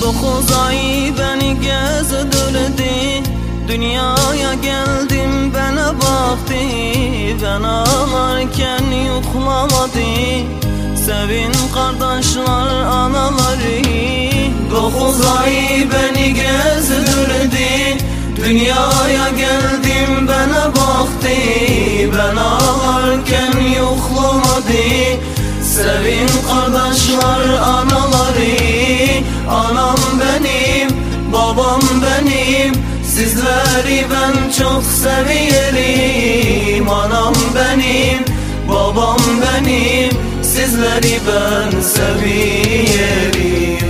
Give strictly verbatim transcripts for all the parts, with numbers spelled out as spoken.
Dokuz ay beni gezdirdi, dünyaya geldim bana baktı. Ben ağlarken yoklamadı, sevin kardeşler anaları. Dokuz ay beni gezdirdi, dünyaya geldim bana baktı. Ben ağlarken yoklamadı, sevin kardeşler anaları. Anam benim, babam benim, sizleri ben çok severim. Anam benim, babam benim, sizleri ben severim.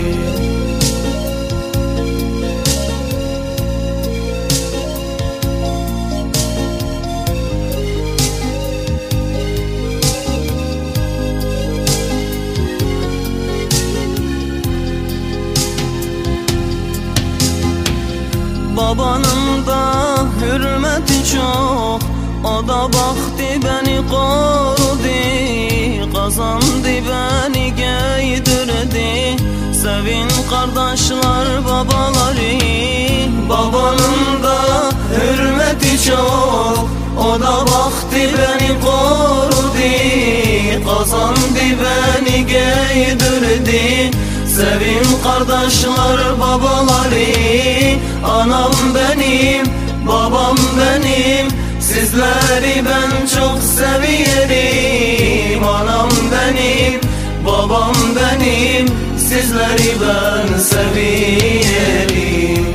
Babanın da hürmeti çok, o da baktı beni korudu. Kazandı beni giydirdi, sevin kardeşler babaları. Babanın da hürmeti çok, o da baktı beni korudu. Kazandı beni giydirdi, sevin kardeşler babaları. Anam benim, babam benim, sizleri ben çok severim. Anam benim, babam benim, sizleri ben severim.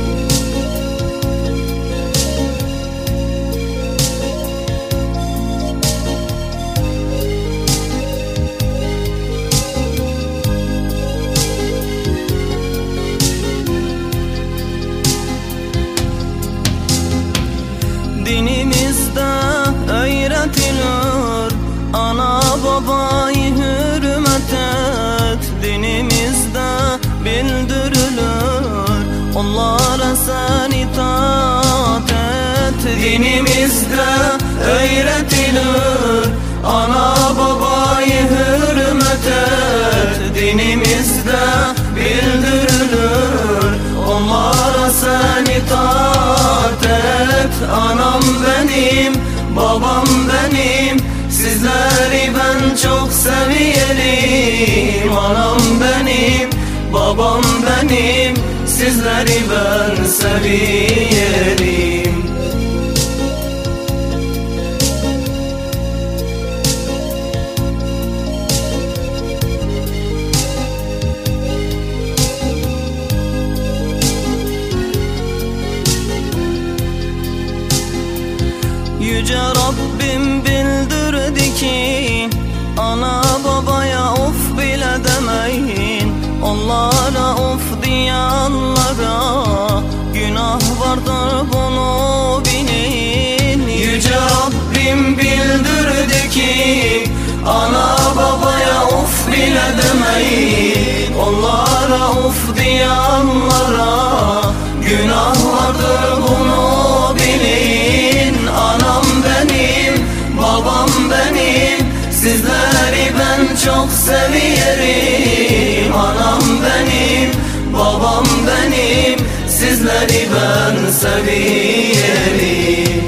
Dinimizde öğretilir, ana babayı hürmet et. Dinimizde bildirilir, onlara sen itaat et. Dinimizde öğretilir, ana babayı hürmet et. Dinimizde bildirilir, onlara sen itaat et. Anam benim, babam benim, sizleri ben çok severim. Anam benim, babam benim, sizleri ben severim. Yüce Rabbim bildirdi ki, ana babaya of bile demeyin. Onlara of diyanlara günah vardır, bunu bilin. Yüce Rabbim bildirdi ki, ana babaya of bile demeyin. Onlara of diyanlara günah vardır, bunu bilin. Anam benim, babam benim, sizleri ben çok severim. Anam benim, babam benim, sizleri ben severim.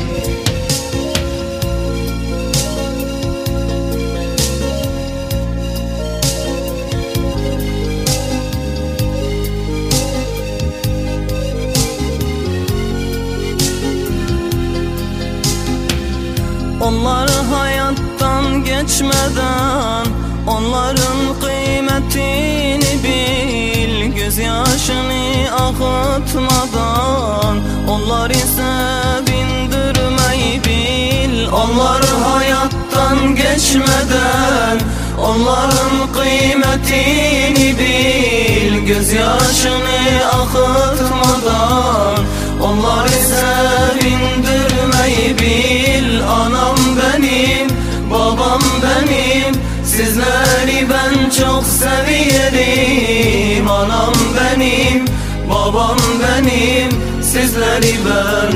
Onlar hayattan geçmeden, onların kıymetini bil. Gözyaşını akıtmadan, onları sevindirmeyi bil. Onlar hayattan geçmeden, onların kıymetini bil. Gözyaşını akıtmadan, onları sevindirmeyi bil. Anam benim, babam benim, sizleri ben çok severim. Anam benim, babam benim, sizleri ben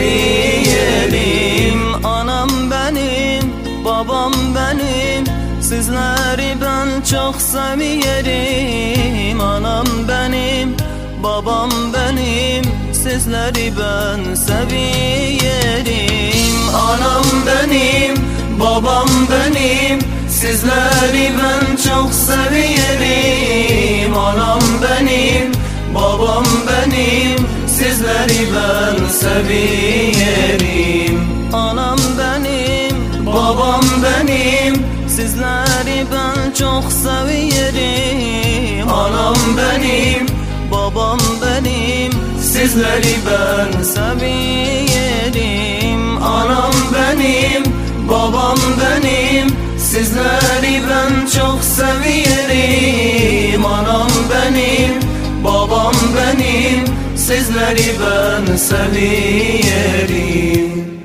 severim. Anam benim, babam benim, sizleri ben çok çok seviyorum. Anam benim, babam benim, sizleri ben seviyorum. Anam benim, babam benim, sizleri ben çok seviyorum. Anam benim, babam benim, sizleri ben seviyorum. Anam benim, babam benim, sizleri ben çok seviyorum. Anam benim, babam benim, sizleri ben seviyorum. Anam benim, babam benim, sizleri ben çok seviyorum. Anam benim, babam benim, sizleri ben seviyorum.